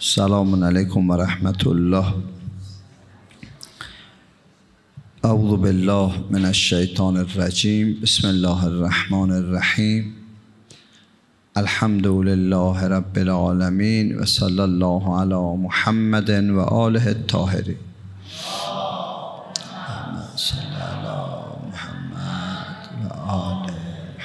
سلام علیکم و رحمت الله. اعوذ بالله من الشیطان الرجیم. بسم الله الرحمن الرحیم. الحمد لله رب العالمین و صلی الله علی محمد و آله الطاهرین. صلی علی محمد و آله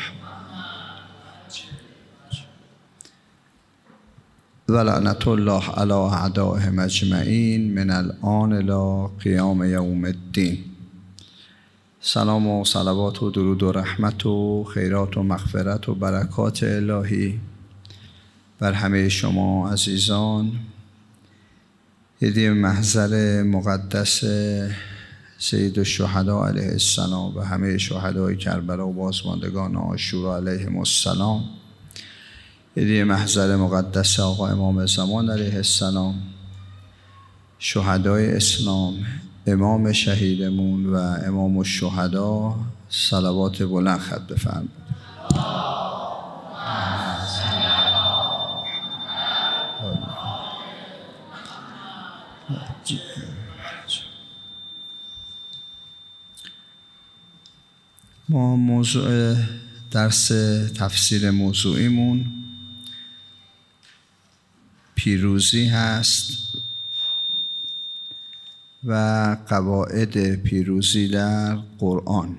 و لعنت الله علی اعدائهم اجمعین من الآن الی قیام یوم الدین. سلام و صلوات و درود و رحمت و خیرات و مغفرت و برکات الهی بر همه شما عزیزان. هدیه محضر مقدس سید الشهدا علیه السلام و همه شهدای کربلا و بازماندگان عاشورا علیهم السلام. هدیه محضر مقدس آقا امام زمان علیه السلام، شهدای اسلام، امام شهیدمون و امام الشهدا، صلوات بلند خط بفرمایید. ما موضوع درس تفسیر موضوعیمون پیروزی هست و قواعد پیروزی در قرآن.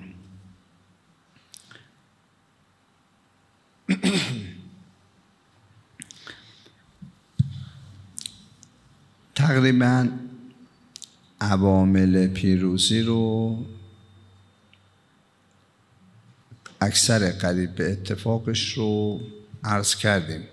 تقریباً عوامل پیروزی رو اکثر قریب به اتفاقش رو عرض کردیم.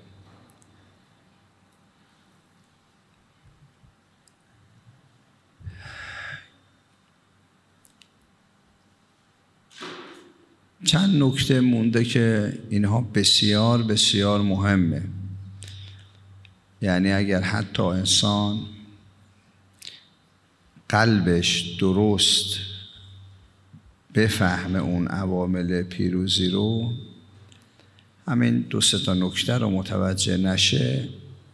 چند نکته مونده که اینها بسیار بسیار مهمه. یعنی اگر حتی انسان قلبش درست بفهمه اون عوامل پیروزی رو، همین دو سه تا نکته رو متوجه نشه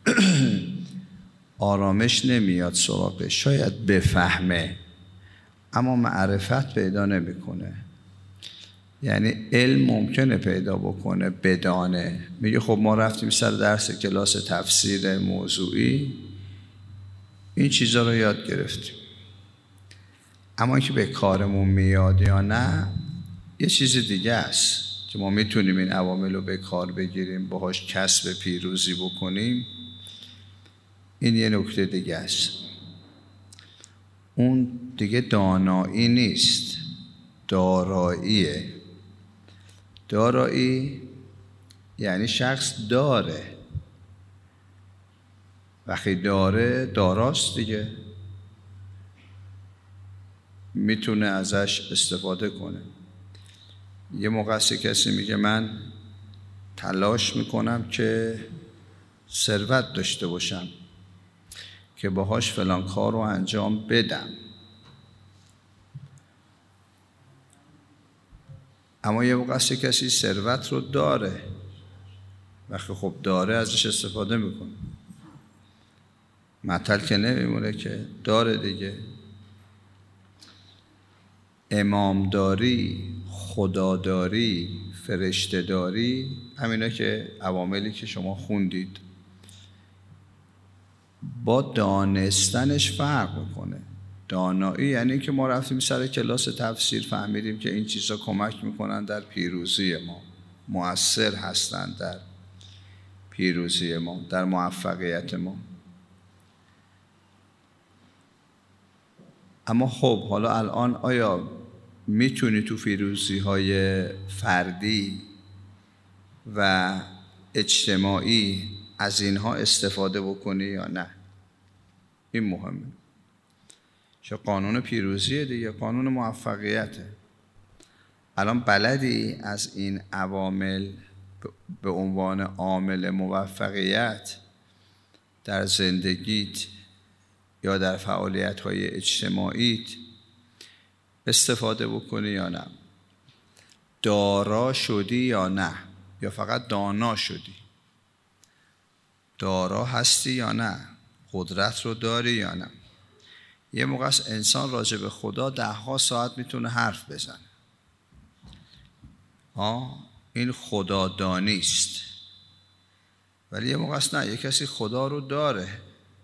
آرامش نمیاد سراغش. شاید بفهمه اما معرفت پیدا نمیکنه. یعنی علم ممکنه پیدا بکنه، بدانه. میگه خب ما رفتیم سر درس کلاس تفسیر موضوعی، این چیزا رو یاد گرفتیم، اما که به کارمون میاد یا نه یه چیز دیگه است که ما میتونیم این عوامل رو به کار بگیریم، باهاش کسب پیروزی بکنیم. این یه نکته دیگه است. اون دیگه دانایی نیست، داراییه. دارایی یعنی شخص داره، وقتی داره داراست دیگه، میتونه ازش استفاده کنه. یه موقع کسی میگه من تلاش میکنم که ثروت داشته باشم که باهاش فلان کار رو انجام بدم، اما یه موقع کسی ثروت رو داره، وقتی خب داره ازش استفاده میکنه. معطل که نمیمونه که داره دیگه. امامداری، خداداری، فرشته‌داری، همینا که عواملی که شما خوندید، با دانستنش فرق میکنه. دانایی یعنی که ما رفتیم سر کلاس تفسیر فهمیدیم که این چیزا کمک میکنن در پیروزی ما، مؤثر هستن در پیروزی ما، در موفقیت ما. اما خب حالا الان آیا میتونی تو پیروزی های فردی و اجتماعی از اینها استفاده بکنی یا نه؟ این مهمه. چه قانون پیروزیه دیگه، قانون موفقیته. الان بلدی از این عوامل به عنوان عامل موفقیت در زندگیت یا در فعالیت‌های اجتماعیت استفاده بکنی یا نه؟ دارا شدی یا نه؟ یا فقط دانا شدی؟ دارا هستی یا نه؟ قدرت رو داری یا نه. یه موقع است انسان راجع به خدا 10 ساعت میتونه حرف بزنه، این خدادانی است. ولی یه موقع است نه، یه کسی خدا رو داره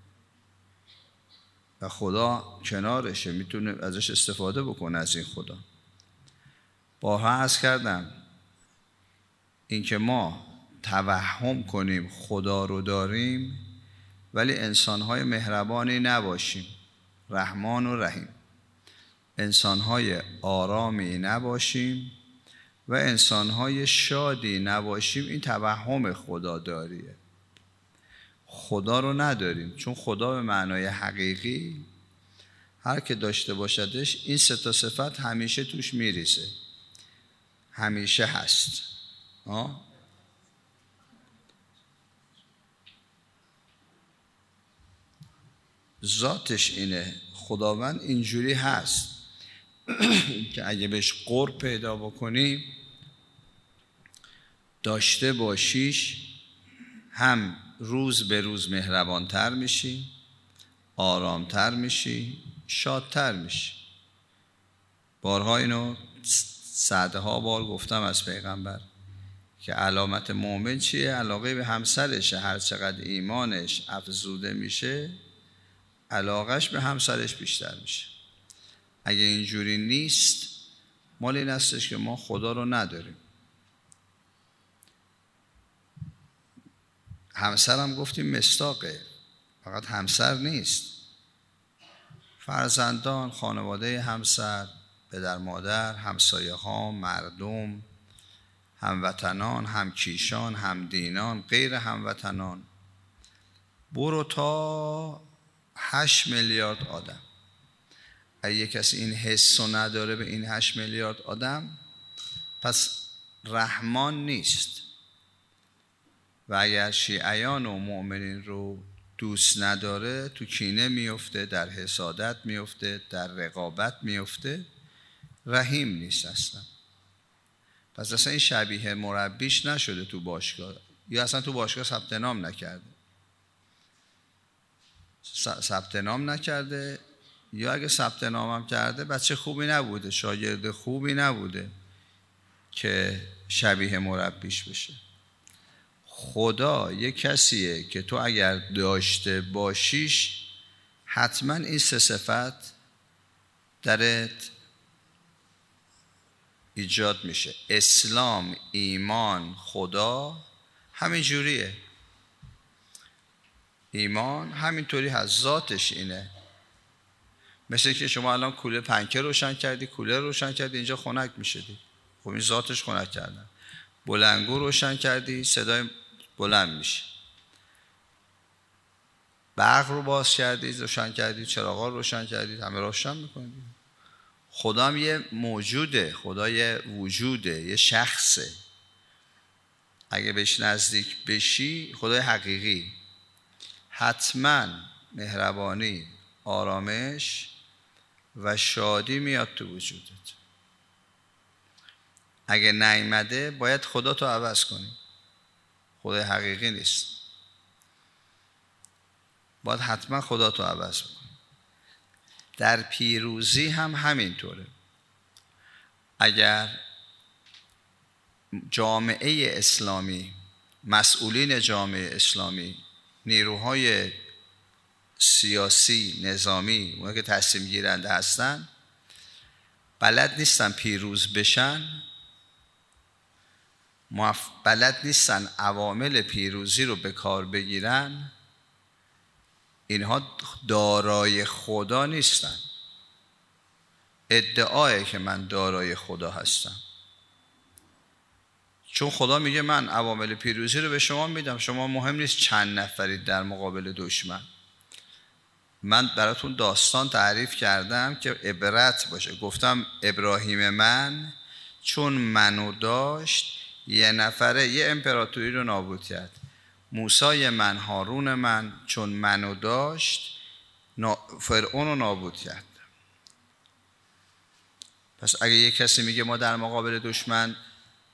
و خدا کنارشه، میتونه ازش استفاده بکنه از این خدا. بارها عرض کردم این که ما توهم کنیم خدا رو داریم ولی انسانهای مهربانی نباشیم، رحمان و رحیم، انسانهای آرامی نباشیم و انسانهای شادی نباشیم، این توهم خدا داریه. خدا رو نداریم، چون خدا به معنای حقیقی هر که داشته باشدش این 3 صفت همیشه توش میریزه، همیشه هست. ذاتش اینه، خداوند اینجوری هست که اگه بهش قرب پیدا بکنی داشته باشیش، هم روز به روز مهربانتر میشی، آرامتر میشی، شادتر میشی. بارها اینو 100ها بار گفتم از پیغمبر که علامت مؤمن چیه؟ علاقه به همسرشه. هر چقدر ایمانش افزوده میشه علاقش به همسرش بیشتر میشه. اگه اینجوری نیست مال این هستش که ما خدا رو نداریم. همسرم گفتیم مصداقه، فقط همسر نیست، فرزندان، خانواده همسر، پدر مادر، همسایه ها، مردم، هموطنان، همکیشان، همدینان، غیر هموطنان، برو تا 8 میلیارد آدم. اگه کسی این حس رو نداره به این 8 میلیارد آدم پس رحمان نیست. و اگر شیعیان و مؤمنین رو دوست نداره تو کینه میفته، در حسادت میفته، در رقابت میفته، رحیم نیست اصلا. پس اصلا این شبیه مربیش نشده تو باشگاه، یا اصلا تو باشگاه ثبت نام نکرده، یا اگه ثبت نام هم کرده بچه خوبی نبوده، شاگرد خوبی نبوده که شبیه مربیش بشه. خدا یک کسیه که تو اگر داشته باشیش حتما این 3 صفت درت ایجاد میشه. اسلام، ایمان، خدا همین جوریه. ایمان همینطوری هست، ذاتش اینه. مثل که شما الان کوله پنکه روشن کردی، کوله روشن کردی، اینجا خنک میشه دی. خب این ذاتش خنک کردن. بلندگو روشن کردی، صدای بلند میشه. برق رو باز کردی، روشن کردی، چراغا رو روشن کردی، همه روشن میکنی. خدا هم یه موجوده، خدا یه وجوده، یه شخصه. اگه بهش نزدیک بشی خدای حقیقی، حتما مهربانی، آرامش و شادی میاد تو وجودت. اگه نیامده باید خدا تو عوض کنی. خدای حقیقی نیست، باید حتما خدا تو عوض کنی. در پیروزی هم همینطوره. اگر جامعه اسلامی، مسئولین جامعه اسلامی، نیروهای سیاسی، نظامی، اونها که تصمیم گیرنده هستن، بلد نیستن پیروز بشن، بلد نیستن عوامل پیروزی رو به کار بگیرن، اینها دارای خدا نیستن. ادعایه که من دارای خدا هستم، چون خدا میگه من عوامل پیروزی رو به شما میدم، شما مهم نیست چند نفرید در مقابل دشمن. من براتون داستان تعریف کردم که عبرت باشه. گفتم ابراهیم من چون منو داشت یه نفره یه امپراتوری رو نابود کرد. موسی من، هارون من چون منو داشت فرعون رو نابود کرد. پس اگه یه کسی میگه ما در مقابل دشمن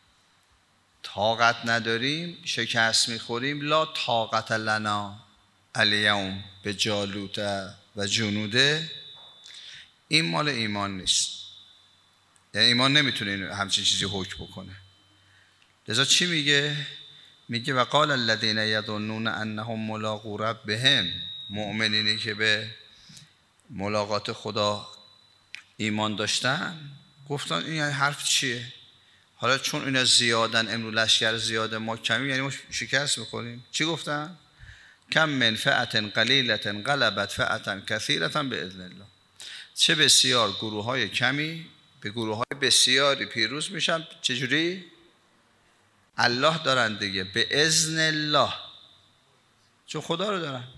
طاقت نداریم، شکست میخوریم، لا طاقت لنا، الیوم به جالوت و جنوده، این مال ایمان نیست. یعنی ایمان نمیتونه همچین چیزی حکم بکنه. لذا چی میگه؟ میگه و قال الذین یظنون انهم ملاقو ربهم، مؤمنینی که به ملاقات خدا ایمان داشتن گفتن این حرف چیه؟ حالا چون اینا زیادن، امروز لشکر زیاده ما کمی، یعنی ما شکست میکنیم. چی گفتن؟ کم من فئة قلیلة غلبت فئة کثیرة باذن الله. چه بسیار گروه های کمی به گروه های بسیاری پیروز میشن. چجوری؟ الله دارن دیگه، به اذن الله، چون خدا رو دارن.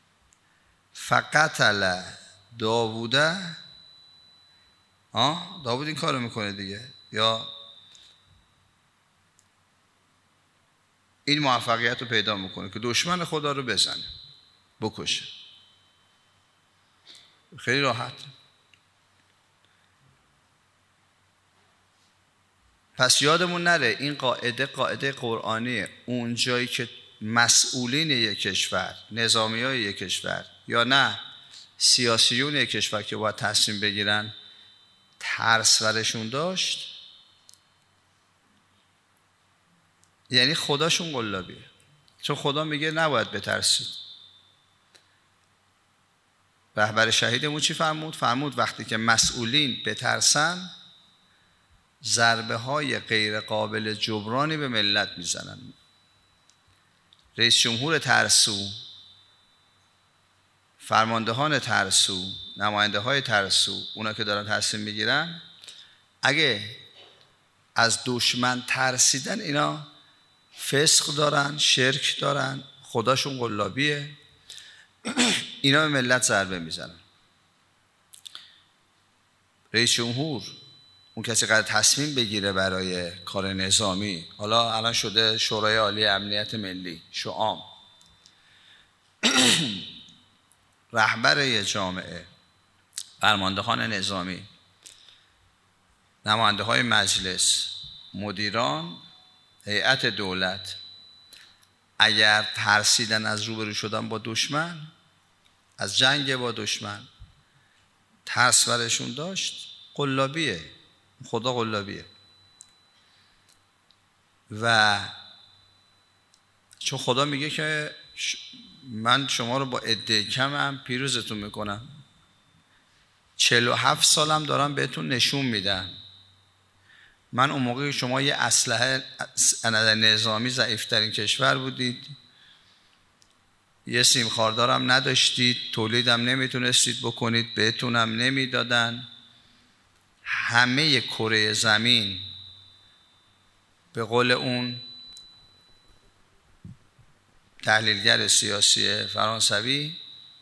فقتل داووده، داوود این کارو میکنه دیگه، یا این موفقیت رو پیدا میکنه که دشمن خدا رو بزنه، بکشه. خیلی راحت. پس یادمون نره این قاعده قرآنیه. اون جایی که مسئولین یک کشور، نظامیای یک کشور، یا نه سیاسیون یک کشور که باید تصمیم بگیرن، ترس ورشون داشت، یعنی خداشون قلابیه. چون خدا میگه نباید بترسید. رهبر شهیدمون چی فرمود؟ فرمود وقتی که مسئولین بترسن، ضربه های غیر قابل جبرانی به ملت میزنن. رئیس جمهور ترسو، فرماندهان ترسو، نماینده های ترسو، اونا که دارن تصمیم میگیرن، اگه از دشمن ترسیدن، اینا فسق دارن، شرک دارن، خداشون قلابیه، اینا به ملت ضربه میزنن. رئیس جمهور، اون کسی قرار تصمیم بگیره برای کار نظامی، حالا الان شده شورای عالی امنیت ملی، شعام، رهبر یه جامعه، فرماندهان نظامی، نماینده های مجلس، مدیران، هیئت دولت، اگر ترسیدن از روبرو شدن با دشمن، از جنگ با دشمن، ترس برشون داشت، قلابیه. خدا قلابیه. و چون خدا میگه که من شما رو با عده کمم پیروزتون میکنم، 47 سالم دارم بهتون نشون میدم. من اون موقع شما یه اسلحه نظامی ضعیفترین کشور بودید، یه سیم خاردارم نداشتید، تولیدم نمیتونستید بکنید، بهتونم نمیدادن. همه کره زمین به قول اون تحلیلگر سیاسی فرانسوی،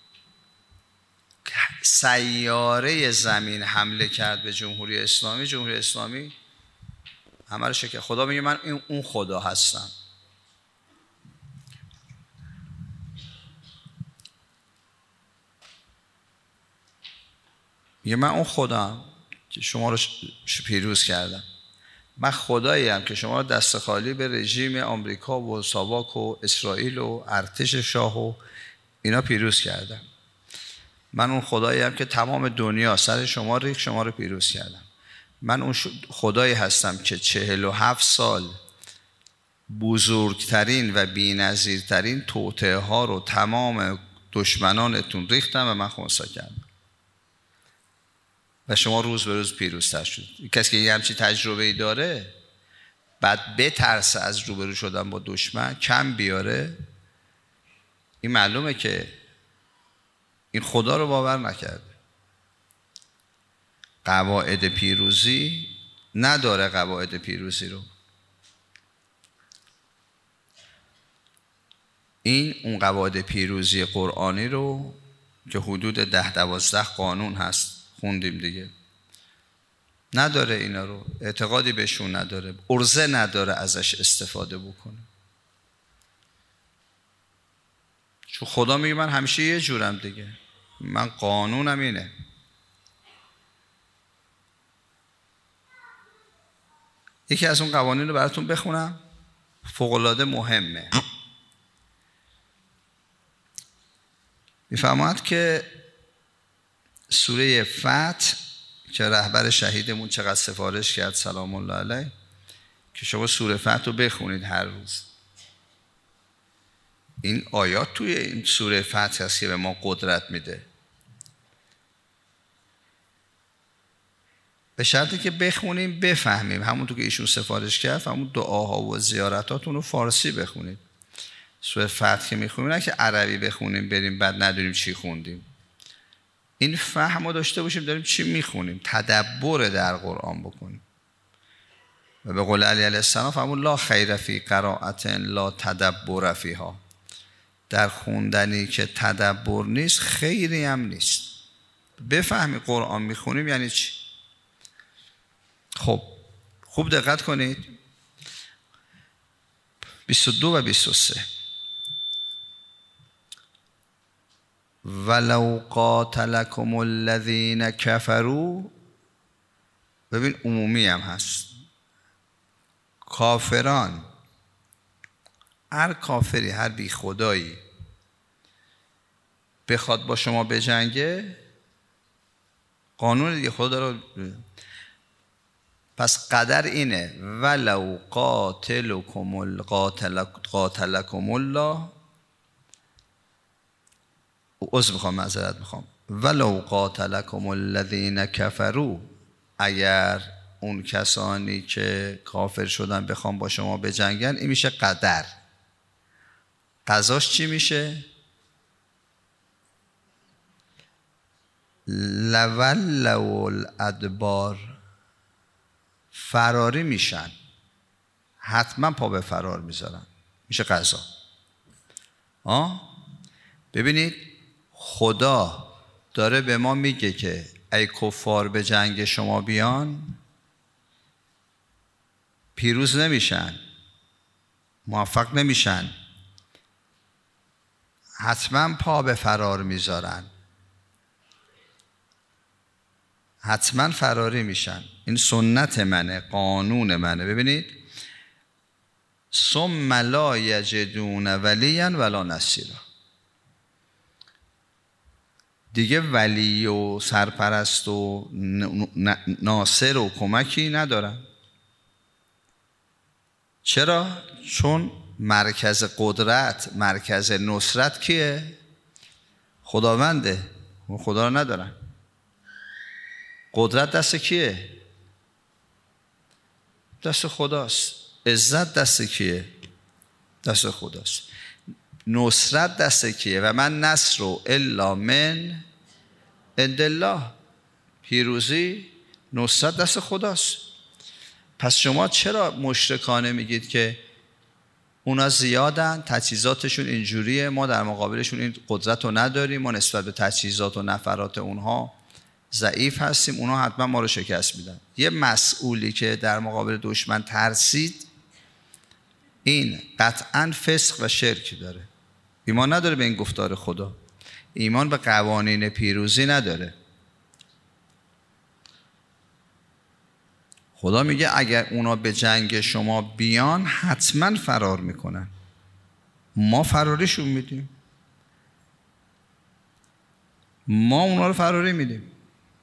سیاره زمین حمله کرد به جمهوری اسلامی، جمهوری اسلامی همه رو شکست. خدا میگه من اون خدا هستم. میگه من اون خدام که شما رو پیروز کردم. من خدایی هم که شما رو دست خالی به رژیم آمریکا و ساواک و اسرائیل و ارتش شاه و اینا پیروز کردم. من اون خدایی هم که تمام دنیا سر شما ریخت، شما رو پیروز کردم. من اون خدایی هستم که 47 سال بزرگترین و بی‌نظیرترین توطئه ها رو تمام دشمنانتون ریختم و من خنثی کردم و شما روز به روز پیروزتر شد. کسی که یه همچین تجربه‌ای داره، بعد بترسه از روبرو شدن با دشمن، کم بیاره، این معلومه که این خدا رو باور نکرده. قواعد پیروزی نداره. قواعد پیروزی رو این اون قواعد پیروزی قرآنی رو که حدود 10-12 قانون هست خوندیم دیگه، نداره. اینا رو اعتقادی بهشون نداره، ارزه نداره ازش استفاده بکنه. چون خدا میگه من همیشه یه جورم دیگه، من قانونم اینه. یکی از اون قوانین رو براتون بخونم، فوق‌العاده مهمه. میفرماید که سوره فتح که رهبر شهیدمون چقدر سفارش کرد سلام الله علیه، که شما سوره فتح رو بخونید هر روز. این آیات توی این سوره فتح هست که به ما قدرت میده، به شرطی که بخونیم بفهمیم. همونطور که ایشون سفارش کرد همون دعاها و زیارتاتون رو فارسی بخونید. سوره فتح که میخونیم نه که عربی بخونیم بریم بعد ندونیم چی خوندیم. این فهم رو داشته باشیم داریم چی میخونیم، تدبر در قرآن بکنیم. و به قول علی علیه السلام فرمود لا خیر فی قرائت لا تدبر فیها، در خوندنی که تدبر نیست خیری هم نیست. بفهمی قرآن میخونیم یعنی چی. خب خوب دقت کنید 22 و 23 ولو قاتلکم الذین کفروا، ببین عمومی هم هست، کافران، هر کافری هر بی خدایی بخواد با شما بجنگه، قانون دیگه خدا داره. پس قدر اینه ولو قاتلکم الله، معذرت میخوام، ولو قاتلکم الذین کفروا، اگر اون کسانی که کافر شدن بخوام با شما بجنگن، این میشه قدر. قضاش چی میشه؟ لولوا الادبار، فراری میشن، حتما پا به فرار میذارن، میشه قضا. ببینید خدا داره به ما میگه که ای کفار به جنگ شما بیان، پیروز نمیشن، موفق نمیشن، حتما پا به فرار میذارن، حتما فراری میشن. این سنت منه، قانون منه. ببینید ثم لا یجدون ولیا ولا نصیرا، دیگه ولی و سرپرست و ناصر و کمکی ندارن. چرا؟ چون مرکز قدرت، مرکز نصرت کیه؟ خداونده. خدا رو ندارن. قدرت دست کیه؟ دست خداست. عزت دست کیه؟ دست خداست. نصرت دست کیه؟ و من نصر الا من عند الله، پیروزی نصرت دست خداست. پس شما چرا مشرکانه میگید که اونا زیادن، تجهیزاتشون اینجوریه، ما در مقابلشون این قدرت رو نداریم، ما نسبت به تجهیزات و نفرات اونها ضعیف هستیم، اونا حتما ما رو شکست میدن. یه مسئولی که در مقابل دشمن ترسید، این قطعاً فسق و شرک داره، ایمان نداره به این گفتار خدا، ایمان به قوانین پیروزی نداره. خدا میگه اگر اونا به جنگ شما بیان حتما فرار میکنن، ما فراریشون میدیم، ما اونا رو فراری میدیم.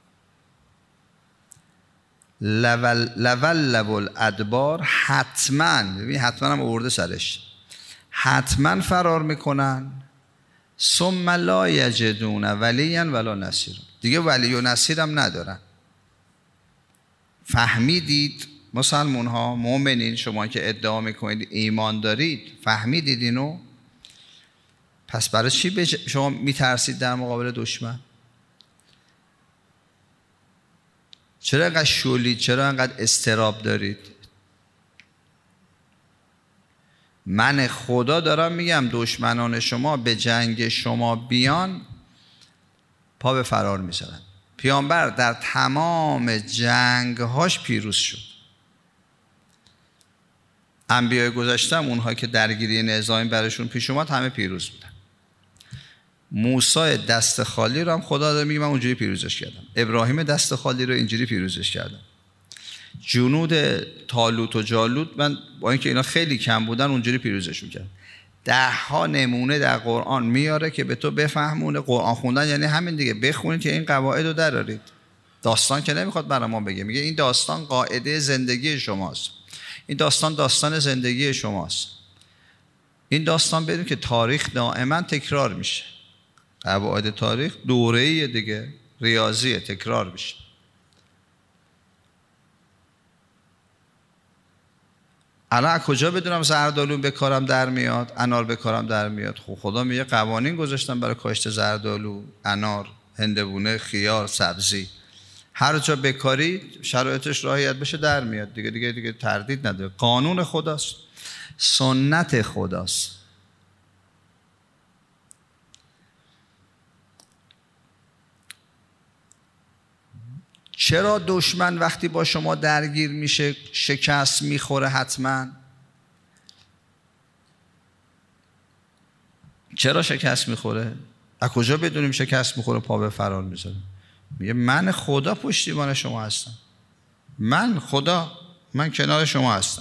لولوا الادبار، حتما، ببین حتما هم آورده سرش، حتما فرار میکنن. ثم لا یجدون ولیا ولا نصیر، دیگه ولی و نصیر هم ندارن. فهمیدید مسلمان ها، مؤمنین، شما که ادعا میکنید ایمان دارید، فهمیدید اینو؟ پس برای چی شما میترسید در مقابل دشمن؟ چرا انقدر شولید؟ چرا انقدر اضطراب دارید؟ من خدا دارم میگم دشمنان شما به جنگ شما بیان، پا به فرار میذارن. پیامبر در تمام جنگهاش پیروز شد. انبیای گذشتم اونها که درگیری نظامی براشون پیش اومد همه پیروز بودن. موسی دست خالی رو هم خدا داره میگه من اونجوری پیروزش کردم. ابراهیم دست خالی رو اینجوری پیروزش کردم. جنود طالوت و جالوت من با اینکه اینا خیلی کم بودن اونجوری پیروزشون کردم. 10 نمونه در قرآن میاره که به تو بفهمونه. قرآن خوندن یعنی همین دیگه، بخونید که این قواعد رو درارید. داستان که نمیخواد برای ما بگه، میگه این داستان قاعده زندگی شماست، این داستان زندگی شماست. این داستان بدون که تاریخ دائما تکرار میشه. قواعد تاریخ دوره‌ای دیگه، ریاضیه، تکرار میشه. الان از کجا بدونم زردآلو به کارم در میاد، انار به کارم در میاد؟ خب خدا میگه قوانین گذاشتم برای کاشت زردآلو، انار، هندوانه، خیار، سبزی. هر جا بکارید شرایطش رعایت بشه در میاد دیگه تردید نداره. قانون خداست، سنت خداست. چرا دشمن وقتی با شما درگیر میشه شکست میخوره حتما؟ چرا شکست میخوره؟ از کجا بدونیم شکست میخوره پا به فرار میذاره؟ میگه من خدا پشتیبان شما هستم، من خدا، من کنار شما هستم.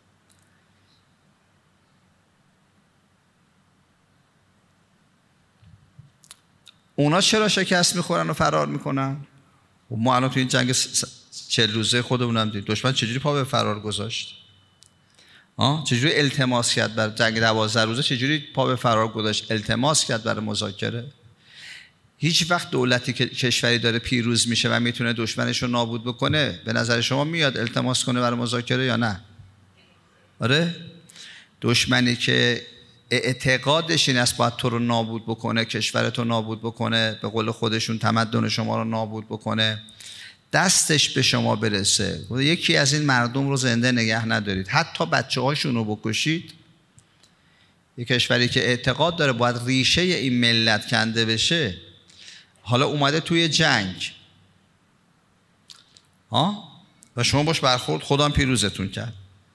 اونا چرا شکست میخورن و فرار میکنن؟ ما الان تو این جنگ 40 روزه خودمون هم دیدیم دشمن چجوری پا به فرار گذاشت، چجوری التماس کرد برای جنگ 12 روزه، چجوری پا به فرار گذاشت، التماس کرد برای مذاکره. هیچ وقت دولتی که کشوری داره پیروز میشه و میتونه دشمنش رو نابود بکنه، به نظر شما میاد التماس کنه برای مذاکره یا نه؟ آره؟ دشمنی که اعتقادش این است باید تو رو نابود بکنه، کشورت رو نابود بکنه، به قول خودشون تمدن شما رو نابود بکنه، دستش به شما برسه، یکی از این مردم رو زنده نگه ندارید، حتی بچه هاشون رو بکشید. یک کشوری که اعتقاد داره باید ریشه این ملت کنده بشه، حالا اومده توی جنگ و شما باش برخورد، خدا هم پیروزتون کرد،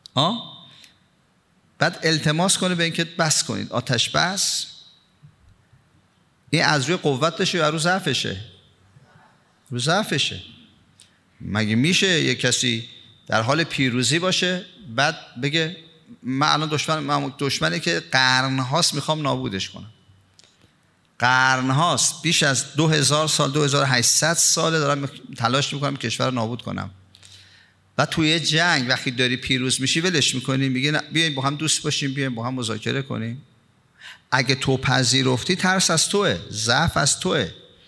بعد التماس کنه به اینکه بس کنید، آتش بس. این از روی قوتشه یا رو ضعفشه؟ رو ضعفشه. مگه میشه یک کسی در حال پیروزی باشه بعد بگه من الان دشمنی که قرنهاست میخوام نابودش کنم، قرنهاست، بیش از 2000 سال 2800 ساله دارم تلاش میکنم کشور رو نابود کنم، و توی جنگ وقتی داری پیروز میشی ولش میکنی، میگه بیاین با هم دوست باشیم، بیاین با هم مذاکره کنیم. اگه تو پذیرفتی ترس از توه، ضعف از توه.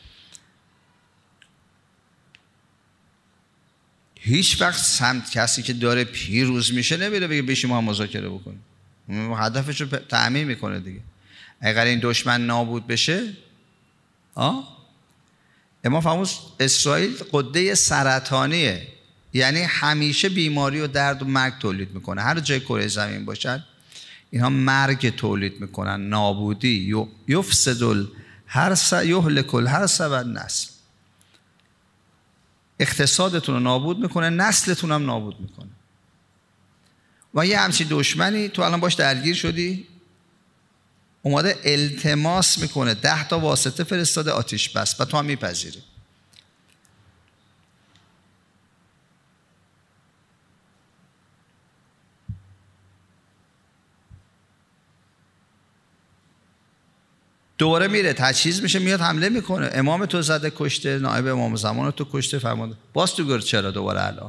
هیچ وقت سمت کسی که داره پیروز میشه نمیره بگه بشیم ما هم مذاکره بکنیم، هدفش رو تأمین میکنه دیگه. اگر این دشمن نابود بشه، امام فرمود اسرائیل قده سرطانیه، یعنی همیشه بیماری و درد و مرگ تولید میکنه. هر جای کره زمین باشن اینها مرگ تولید میکنن، نابودی، یفسد الحرث یهلک الحرث و النسل. اقتصادتون رو نابود میکنه، نسلتون هم نابود میکنه. و یه همچین دشمنی تو الان باش درگیر شدی، اومده التماس میکنه، 10 تا واسطه فرستاده آتش بس و تو هم میپذیری. دوباره میره تجهیز میشه، میاد حمله میکنه، امام تو زده کشته، نایب امام زمان تو کشته، فرمانده، باز تو گرد چرا دوباره الان؟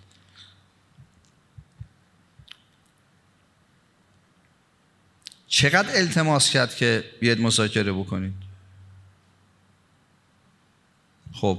چقدر التماس کرد که بیاید مذاکره بکنید؟ خب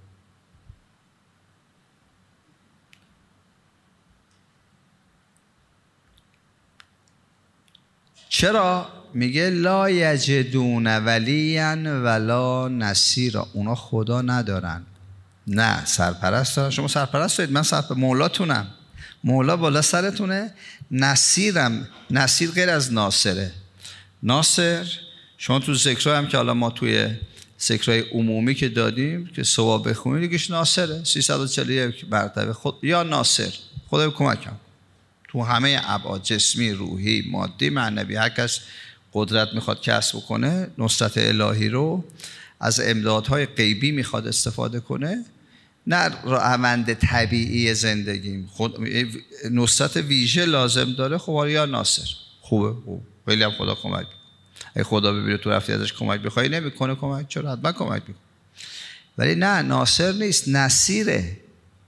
چرا؟ میگه لا یجدون ولیا ولا نصیرا. اونا خدا ندارن، نه سرپرست دارن. شما سرپرست دارید، من مولاتونم، مولا بالا سرتونه. نصیرم، نصیر غیر از ناصره. ناصر شما تو ذکرها هم که حالا ما توی ذکرهای عمومی که دادیم که ثواب بخونید یکیش ناصره، 341 مرتبه خود یا ناصر، خدا کمکم. تو همه ابعاد، جسمی، روحی، مادی، معنوی، هر کس قدرت میخواد کسب کنه، نصرت الهی رو از امدادهای غیبی میخواد استفاده کنه، نه روند طبیعی زندگیم، خود نصرت ویژه لازم داره، خب یا ناصر، خوبه. خیلی هم خدا کمک میکنه. اگه خدا ببینه تو رفتی ازش کمک بخوای نمیکنه کمک، چرا؟ حتما کمک میکنه. ولی نه، ناصر نیست، نصیره.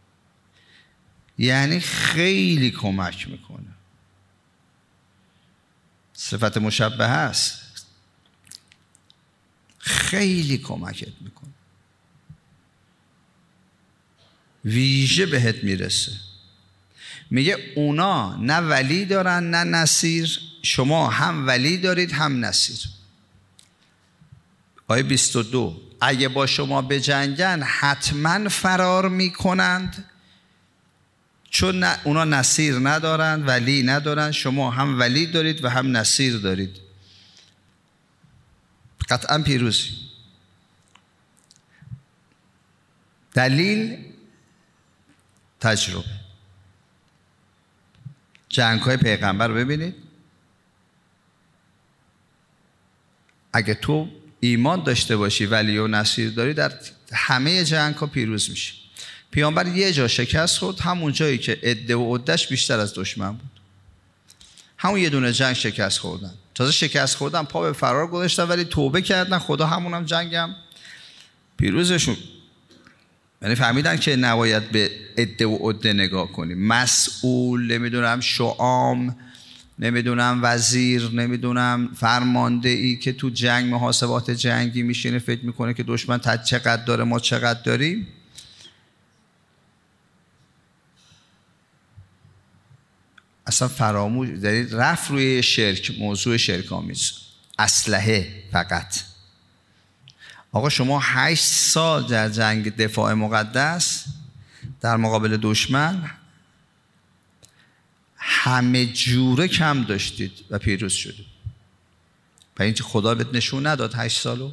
یعنی خیلی کمک میکنه. صفت مشبهه است، خیلی کمکت میکنه، ویژه بهت میرسه. میگه اونا نه ولی دارن نه نصیر، شما هم ولی دارید هم نصیر. آیه 22 اگه با شما بجنگن حتما فرار میکنند، چون اونا نصیر ندارند، ولی ندارند، شما هم ولی دارید و هم نصیر دارید، قطعا پیروزی. دلیل تجربه. جنگ‌های پیغمبر رو ببینید، اگه تو ایمان داشته باشی ولی و نصیر داری، در همه جنگ‌ها پیروز میشی. پیامبر یه جا شکست خورد، همون جایی که عده و عده‌اش بیشتر از دشمن بود، همون یه دونه جنگ شکست خوردن. تازه شکست خوردن پا به فرار گذاشتن، ولی توبه کردن، خدا همونم جنگم پیروزشون. یعنی فهمیدن که نباید به عده و عده نگاه کنیم. مسئول، نمیدونم شعام، نمیدونم وزیر، نمیدونم فرمانده ای که تو جنگ محاسبات جنگی میشینه فکر میکنه که دشمن چقدر داره ما چقدر داریم. اصلا فراموش دارید، رفت روی شرک، موضوع شرک آمیز، اسلحه فقط. آقا شما 8 سال در جنگ دفاع مقدس در مقابل دشمن همه جوره کم داشتید و پیروز شدید. و اینکه خدا بهت نشون نداد 8 سالو؟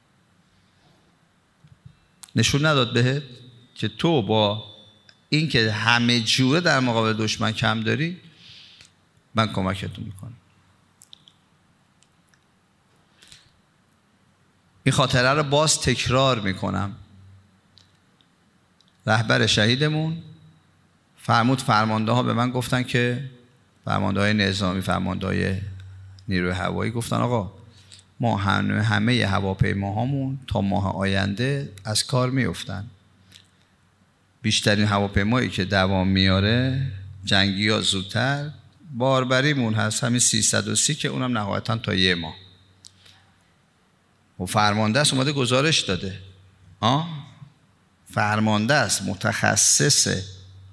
نشون نداد بهت که تو با اینکه همه جوره در مقابل دشمن کم داری، من کمکتون میکنم. این خاطره رو باز تکرار میکنم. رهبر شهیدمون فرمود، فرمانده ها به من گفتن که، فرمانده های نظامی، فرمانده های نیروی هوایی گفتن آقا ما همه هواپیماهامون تا ماه آینده از کار میافتن. بیشترین هواپیمایی که دوام میاره جنگی ها زودتر، باربریمون هست همین 330 که اونم نهایتاً تا 1 ماه. و فرمانده است اومده گزارش داده، فرمانده است متخصصه،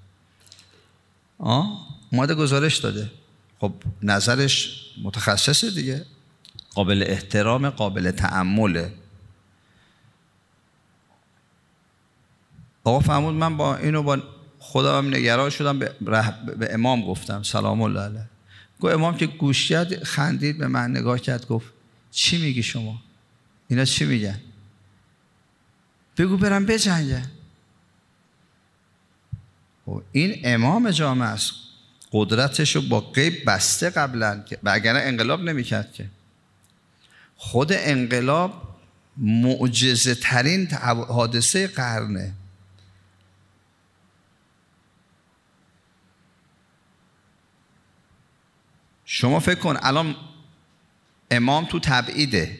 اومده گزارش داده. خب نظرش متخصصه دیگه، قابل احترام، قابل تأمله. آقا فرمود من با اینو با خودم نگران شدم، به امام گفتم سلام الله علیه. گفت امام که گوش کرد خندید، به من نگاه کرد گفت چی میگی شما؟ اینا چی میگن؟ بگو برم بجنگن. این امام جامعه است، قدرتشو با غیب بسته قبلا، وگرنه انقلاب نمیکرد که. خود انقلاب معجزه ترین حادثه قرنه. شما فکر کن الان امام تو تبعیده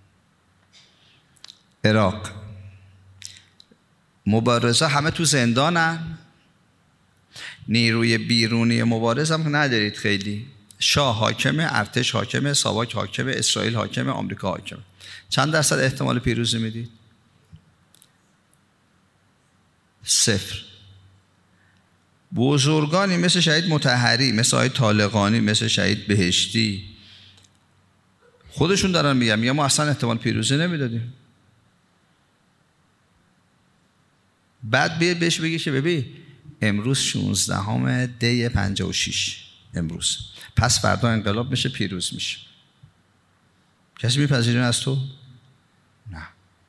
عراق، مبارزه همه تو زندانن، نیروی بیرونی مبارز هم ندارید خیلی. شاه حاکمه، ارتش حاکمه، ساواک حاکمه، اسرائیل حاکمه، آمریکا حاکمه. چند درصد احتمال پیروزی میدید؟ 0. بزرگانی مثل شهید مطهری، مثل آقای طالقانی، مثل شهید بهشتی خودشون دارن میگن ما اصلا احتمال پیروزی نمیدادیم. بعد بیاد بهش بگی که ببین امروز 16 دی 56 امروز، پس فردا انقلاب میشه، پیروز میشه. کسی میپذیره از تو؟ نه.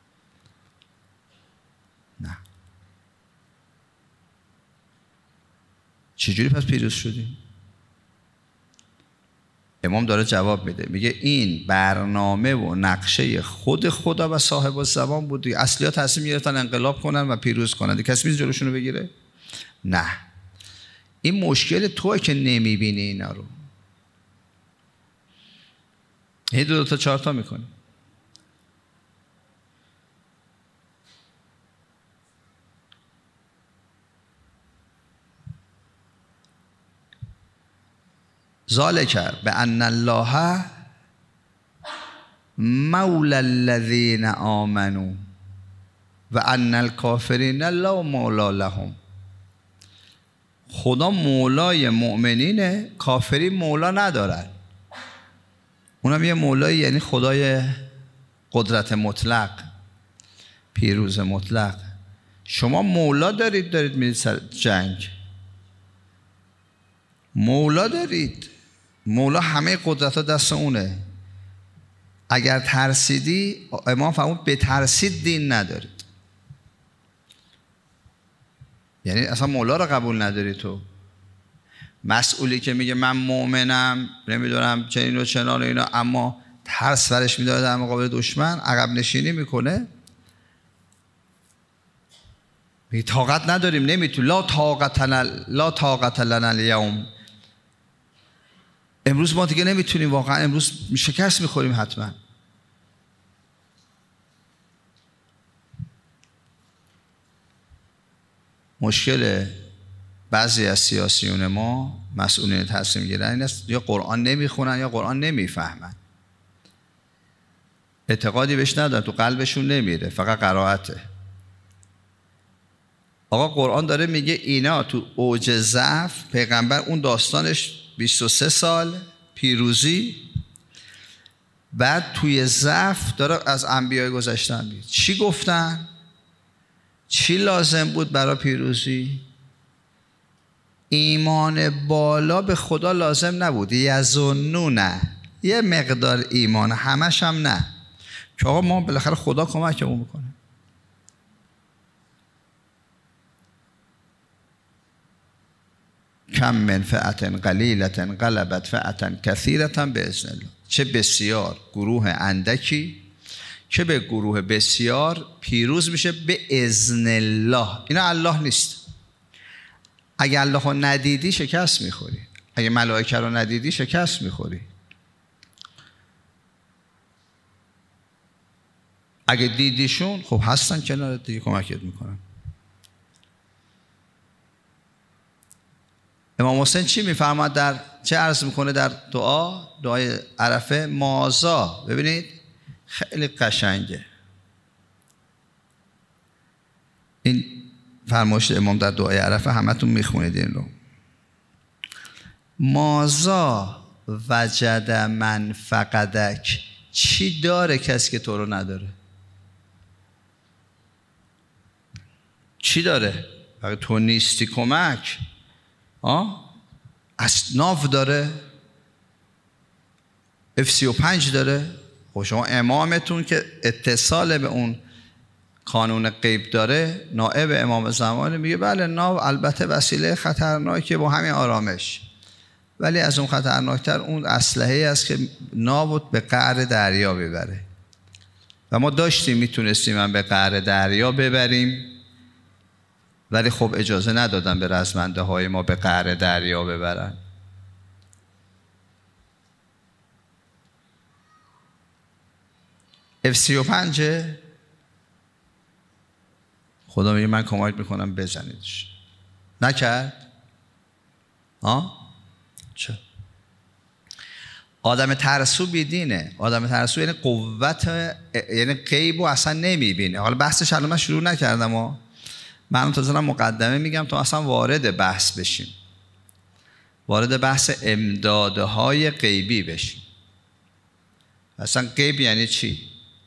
چجوری پس پیروز شدیم؟ امام داره جواب میده، میگه این برنامه و نقشه خود خدا و صاحب الزمان بود. اصلی ها تصمیم گرفتن انقلاب کنن و پیروز کنن. کسی میز جلوشونو بگیره؟ نه. این مشکل توئه که نمیبینی اینا رو. هی 2 تا 4 تا میکنی. ذالک بأن الله مولا الذین آمنوا و ان الکافرین لا مولا لهم. خدا مولای مؤمنینه، کافری مولا ندارن. اونم یه مولایی، یعنی خدای قدرت مطلق، پیروز مطلق. شما مولا دارید میرید سر جنگ، مولا دارید، مولا همه قدرت ها دست اونه. اگر ترسیدی، امام فرمود به ترسید دین ندارید. یعنی اصلا مولا رو قبول نداری تو. مسئولی که میگه من مؤمنم، نمیدونم چنین و چنان و اینا، اما ترس ورش میداره در مقابل دشمن، عقب نشینی میکنه، میگه طاقت نداریم، نمیتونیم، لا طاقت لنا الیوم. امروز ما دیگه نمیتونیم، واقعا امروز شکست میخوریم حتما. مشکل بعضی از سیاسیون ما، مسئولین تصمیم گیرن، این است یا قرآن نمیخونن یا قرآن نمیفهمن. اعتقادی بهش ندارن، تو قلبشون نمیره، فقط قرائته. آقا قرآن داره میگه اینا تو اوج ضعف، پیغمبر اون داستانش 23 سال پیروزی، بعد توی ضعف داره از انبیای گذشتن میگه چی گفتن، چی لازم بود برای پیروزی. ایمان بالا به خدا لازم نبود، یظنون، یه مقدار ایمان، همش هم نه، که آقا ما بالاخره خدا کمکمون میکنه. کم من فئة قلیلة غلبت فئة کثیرة باذن الله. چه بسیار گروه اندکی که به گروه بسیار پیروز میشه به اذن الله. اینا الله نیست. اگه الله رو ندیدی شکست میخوری، اگه ملائکه رو ندیدی شکست میخوری، اگه دیدیشون خب هستن کنارت دیگه، کمکت میکنن. امام حسین چی میفرماد، در چه عرض میکنه در دعای عرفه؟ مازا. ببینید خیلی قشنگه این فرمایش امام در دعای عرفه، همتون میخونید این رو. مازا وجد من فقدک، چی داره کسی که تو رو نداره؟ چی داره؟ اگه تو نیستی کمک، اصناف داره، F35 داره. خب شما امامتون که اتصال به اون قانون غیب داره، نائب امام زمان، میگه بله ناو البته وسیله خطرناکه با همین آرامش، ولی از اون خطرناکتر اون اسلحه‌ای است که ناو به قعر دریا ببره. و ما داشتیم میتونستیم هم به قعر دریا ببریم، ولی خب اجازه ندادن به رزمنده های ما به قعر دریا ببرن. F35 خدا میگه من کمک میکنم بزنیدش. نکرد؟ چه؟ آدم ترسو بیدینه. آدم ترسو یعنی قوت، یعنی غیب رو اصلا نمیبینه. حالا بحثش الان من شروع نکردم، من تازه مقدمه میگم تا اصلا وارد بحث بشیم، وارد بحث امدادهای غیبی بشیم. اصلا غیب یعنی چی؟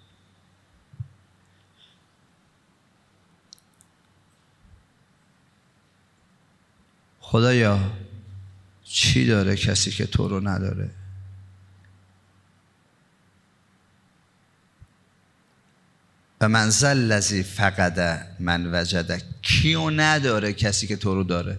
خدایا چی داره کسی که تو رو نداره؟ و من ذا الذی فقد من وجد، کیو نداره کسی که تو رو داره؟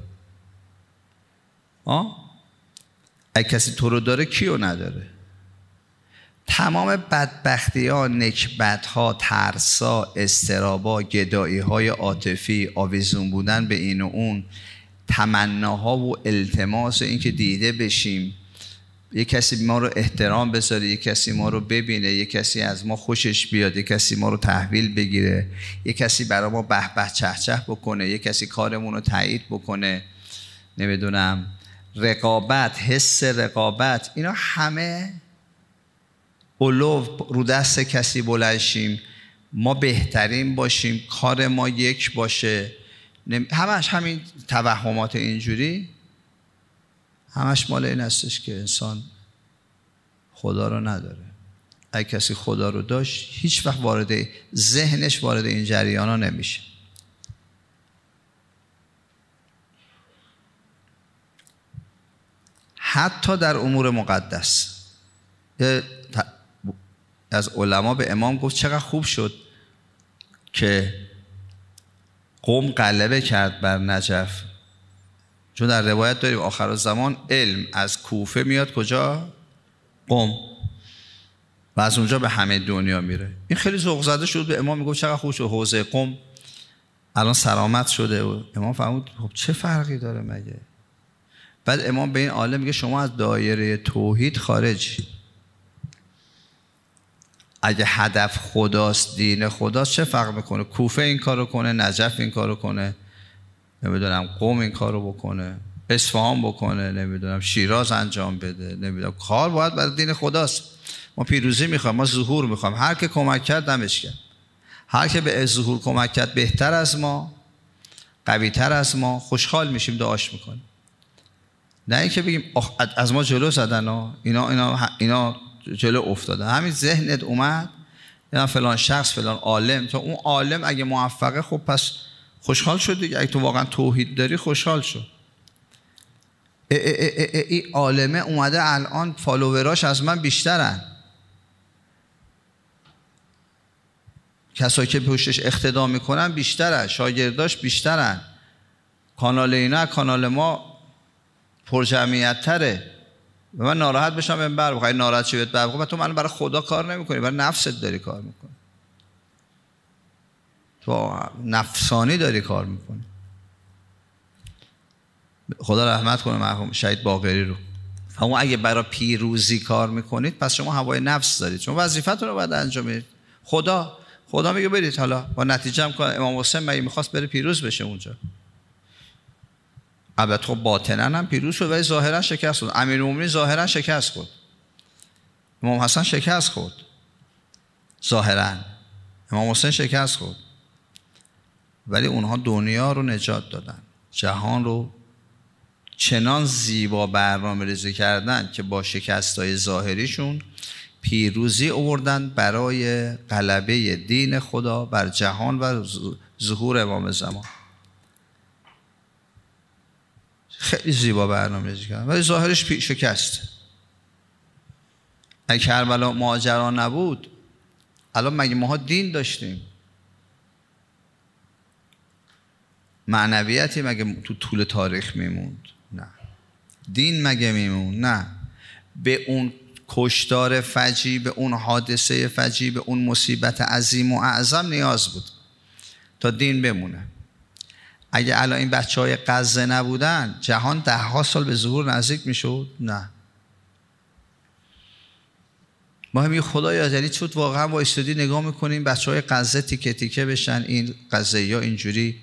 اگه کسی تو رو داره کیو نداره؟ تمام بدبختی ها، نکبت ها، ترس ها، اضطرابا، گدایی های عاطفی، آویزون بودن به این و اون، تمناها و التماس این که دیده بشیم، یه کسی ما رو احترام بذاره، یه کسی ما رو ببینه، یه کسی از ما خوشش بیاد، یه کسی ما رو تحویل بگیره، یه کسی برای ما به به چه چه بکنه، یه کسی کارمون رو تایید بکنه، نمیدونم رقابت، حس رقابت، اینا همه علو رو دست کسی بلند شیم، ما بهترین باشیم، کار ما یک باشه، همش همین توهمات اینجوری همش مال این هستش که انسان خدا رو نداره. اگه کسی خدا رو داشت هیچ وقت ذهنش وارد این جریان ها نمیشه. حتی در امور مقدس از علما به امام گفت چقدر خوب شد که قوم غلبه کرد بر نجف، چون در روایت داریم آخر الزمان علم از کوفه میاد کجا؟ قم، و از اونجا به همه دنیا میره. این خیلی ذوق زده شد به امام، میگفت چقدر خوب شد حوزه قم الان سلامت شده. و امام فهمید خب چه فرقی داره مگه؟ بعد امام به این عالم میگه شما از دایره توحید خارجی. اگه هدف خداست، دین خداست، چه فرق میکنه کوفه این کارو کنه، نجف این کارو کنه، نمیدونم قم این کارو بکنه، اصفهان بکنه، نمیدونم شیراز انجام بده، نمیدونم کار باید برای دین خداست. ما پیروزی میخوایم، ما ظهور میخوایم. هر که کمک کرد دمش کرد، هر که به ظهور کمک کرد بهتر از ما، قوی تر از ما، خوشحال میشیم، دعاش میکنیم. نه اینکه بگیم از ما جلو زدن، اینا جلو افتادن. همین ذهنت اومد یا فلان شخص فلان عالم، تا اون عالم اگه موفقه خب پس خوشحال شد دیگه. اگه تو واقعا توحید داری خوشحال شد. این عالمه اومده الان فالووراش از من بیشترن، کسایی که پشتش اقتدا میکنن بیشترن، شاگرداش بیشترن، کانال اینا کانال ما پر جمعیت تره. و من ناراحت بشم منبر بخوای ناراحت شی بگو تو من برای خدا کار نمیکنی، برای نفست داری کار میکنی، تو نفسانی داری کار میکنی. خدا رحمت کنه مرحوم شهید باقری رو. اما اگه برای پیروزی کار میکنید پس شما هوای نفس دارید، چون وظیفتون رو باید انجام بدید. خدا میگه برید حالا با نتیجه هم کنه. امام حسین مگه میخواست بره پیروز بشه اونجا؟ البته خب باطنا هم پیروز شد ولی ظاهرا شکست خورد. امیرالمومنین ظاهرا شکست خورد، امام حسن شکست خورد ظاهرا، امام حسین شکست خورد، ولی اونها دنیا رو نجات دادن، جهان رو چنان زیبا برنامه‌ریزی کردن که با شکست‌های ظاهریشون پیروزی آوردن برای غلبه دین خدا بر جهان و ظهور امام زمان. خیلی زیبا برنامه‌ریزی کردن ولی ظاهرش شکست. اگه کربلا ماجرا نبود الان مگه ماها دین داشتیم؟ معنویتی مگه تو طول تاریخ میموند؟ نه. دین مگه میموند؟ نه. به اون کشتار فجیع، به اون حادثه فجیع، به اون مصیبت عظیم و اعظم نیاز بود تا دین بمونه. اگه الان این بچهای غزه نبودن جهان 10 سال به ظهور نزدیک میشد؟ نه. ما هم خدایا یعنی چود واقعا وایسادی نگاه میکنیم بچهای غزه تیکه تیکه بشن، این غزه‌ای‌ها اینجوری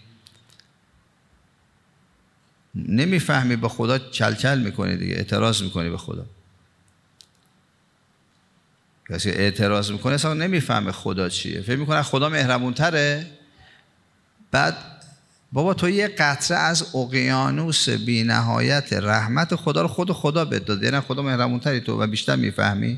نمیفهمی، به خدا کلکل میکنی دیگه، اعتراض میکنی به خدا. کسی اعتراض میکنه اصلا نمیفهمه خدا چیه، فکر میکنه خدا مهربونتره. بعد بابا تو یه قطره از اقیانوس بی نهایت رحمت خدا رو خدا بهت داده، یعنی خدا مهربونتری تو و بیشتر میفهمی.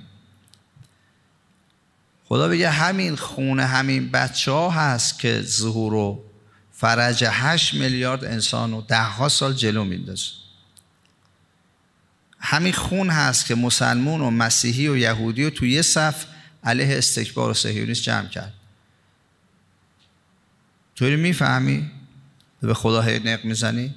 خدا بگه همین خونه همین بچه ها هست که ظهور و فرج 8 میلیارد انسان رو 10 سال جلو میندازه. همین خون هست که مسلمون و مسیحی و یهودی رو توی یه صف علیه استکبار و صهیونیسم جمع کرد. توی میفهمی؟ به خدا نق میزنی؟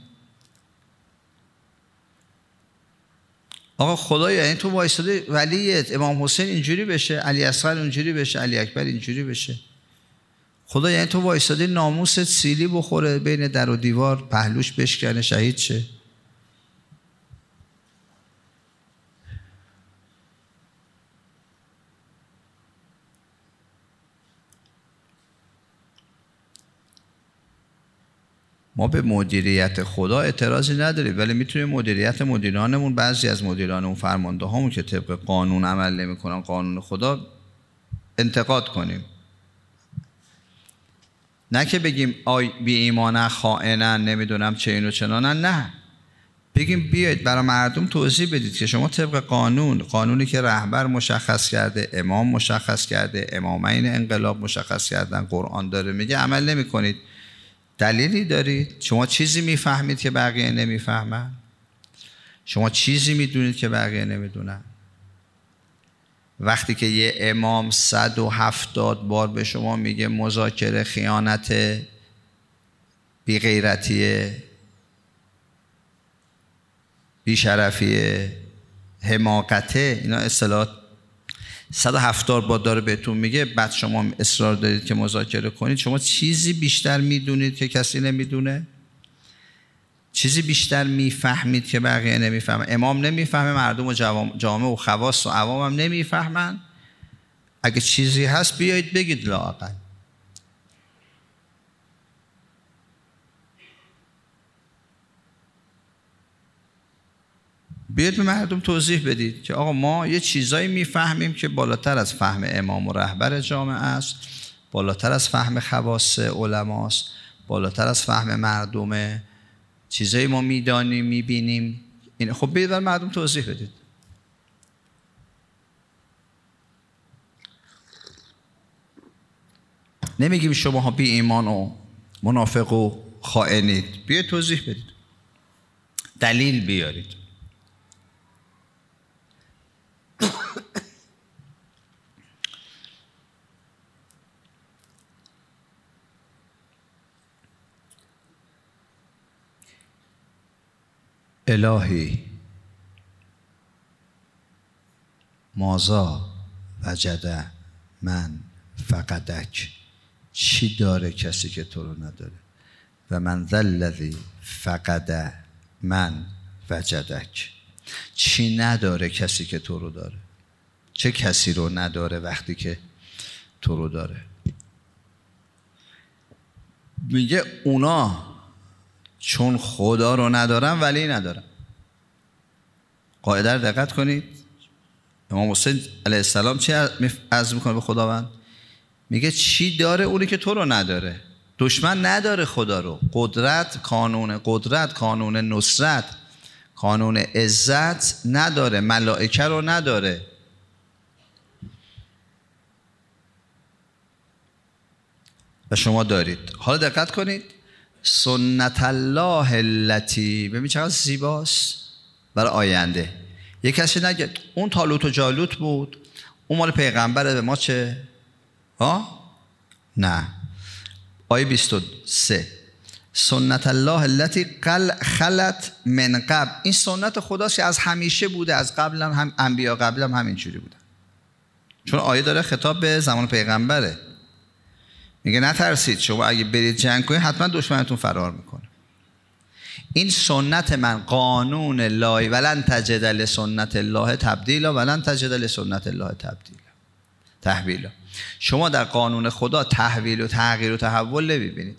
آقا خدا یعنی تو وایساده ولیت امام حسین اینجوری بشه، علی اصغر اینجوری بشه، علی اکبر اینجوری بشه. خدا یعنی تو وایساده ناموست سیلی بخوره بین در و دیوار، پهلوش بشکنه شهید شه. ما به مدیریت خدا اعتراضی نداریم، ولی میتونیم مدیریت مدیرانمون، بعضی از مدیرانمون، فرمانده هامون که طبق قانون عمل نمیکنن، قانون خدا، انتقاد کنیم. نه که بگیم بی ایمانن، خائنن، نمیدونم چه اینو چنانن، نه، بگیم بیاید برای مردم توضیح بدید که شما طبق قانونی که رهبر مشخص کرده، امام مشخص کرده، امامین انقلاب مشخص کردن، قرآن داره میگه، عمل نمی کنید. دلیلی دارید؟ شما چیزی میفهمید که بقیه نمیفهمن؟ شما چیزی میدونید که بقیه نمیدونن؟ وقتی که یه امام 170 بار به شما میگه مذاکره خیانت، بیغیرتیه، بیشرفیه، حماقته، اینا اصطلاحات 170 بار داره بهتون میگه، بعد شما اصرار دارید که مذاکره کنید. شما چیزی بیشتر میدونید که کسی نمیدونه؟ چیزی بیشتر میفهمید که بقیه نمیفهمن؟ امام نمیفهمه، مردم و جامعه و خواص و عوام هم نمیفهمن؟ اگه چیزی هست بیایید بگید لااقل. بیاید به مردم توضیح بدید که آقا ما یه چیزایی میفهمیم که بالاتر از فهم امام و رهبر جامعه است، بالاتر از فهم خواص علماست، بالاتر از فهم مردمه، چیزایی ما میدانیم، میبینیم. این خب بیاید به مردم توضیح بدید. نمیگیم شما ها بی ایمان و منافق و خائنید، بیاید توضیح بدید، دلیل بیارید. الهی مازا وجده من فقدک، چی داره کسی که تو رو نداره؟ و من ذا الذی فقد من وجدک، چی نداره کسی که تو رو داره؟ چه کسی رو نداره وقتی که تو رو داره؟ میگه اونا چون خدا رو ندارن ولی ندارن. قاعده رو دقت کنید. امام حسین علیه السلام چی عرض میکنه به خداوند؟ میگه چی داره اونی که تو رو نداره؟ دشمن نداره خدا رو. قدرت، قانون نصرت، قانون عزت نداره، ملائکه رو نداره. و شما دارید. حالا دقت کنید، سنت الله التی، ببین چقدر زیباست برای آینده. یک کسی نگه اون طالوت و جالوت بود، اون مال پیغمبره، به ما چه؟ نه. آیه 23 سنت الله التی خلت من قبل، این سنت خداست که از همیشه بوده، از قبل هم انبیا قبل هم همینجوری بودن. چون آیه داره خطاب به زمان پیغمبره، میگه نترسید، شما اگه برید جنگ کنید حتما دشمنتون فرار میکنه. این سنت من، قانون الله، ولن تجد لسنت الله تبدیلا ولن تجد لسنت الله تحویلا. شما در قانون خدا تحویل و تغییر و تحول نمیبینید.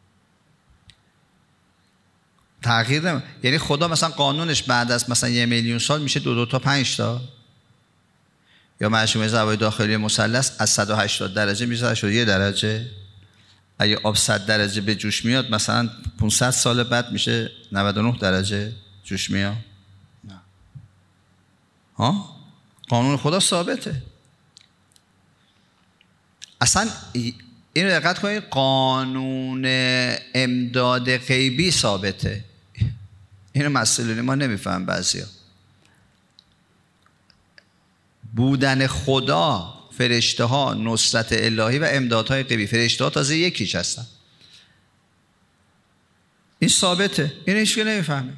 تغییر یعنی خدا مثلا قانونش بعد از مثلا 1,000,000 سال میشه 2 تا 5 تا، یا مجموعه زوایای داخلی مثلث از 180 درجه میشه شد 1 درجه. اگه آب 100 درجه به جوش میاد مثلا 500 سال بعد میشه 99 درجه جوش میاد؟ نه. قانون خدا ثابته. اصلا اینو دقت کنید، قانون امداد غیبی ثابته. اینو مسئولین ما نمیفهم بعضیا. بودن خدا، فرشته ها، نصرت الهی و امدادهای غیبی. فرشته ها تازه یکیش هستن، این ثابته. این هیچ که نمیفهمه.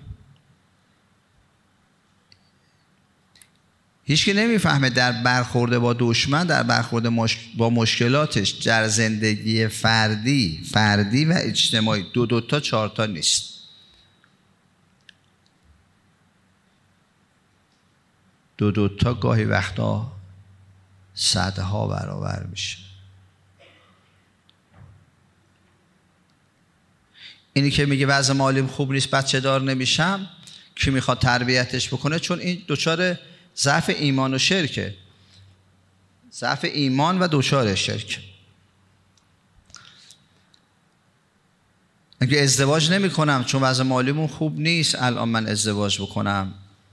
هیچ که نمیفهمه در برخورد با دشمن، در برخورد با مشکلاتش، در زندگی فردی و اجتماعی 2 تا 4 تا نیست. دو تا گاهی وقتا صدها برابر میشه. اینی که میگه وضع مالیم خوب نیست بچه دار نمیشم، کی میخواد تربیتش بکنه؟ چون این دچار ضعف ایمان و شرکه، ضعف ایمان و دچار شرک. اگه ازدواج نمی کنم چون وضع مالیمون خوب نیست الان من ازدواج بکنم،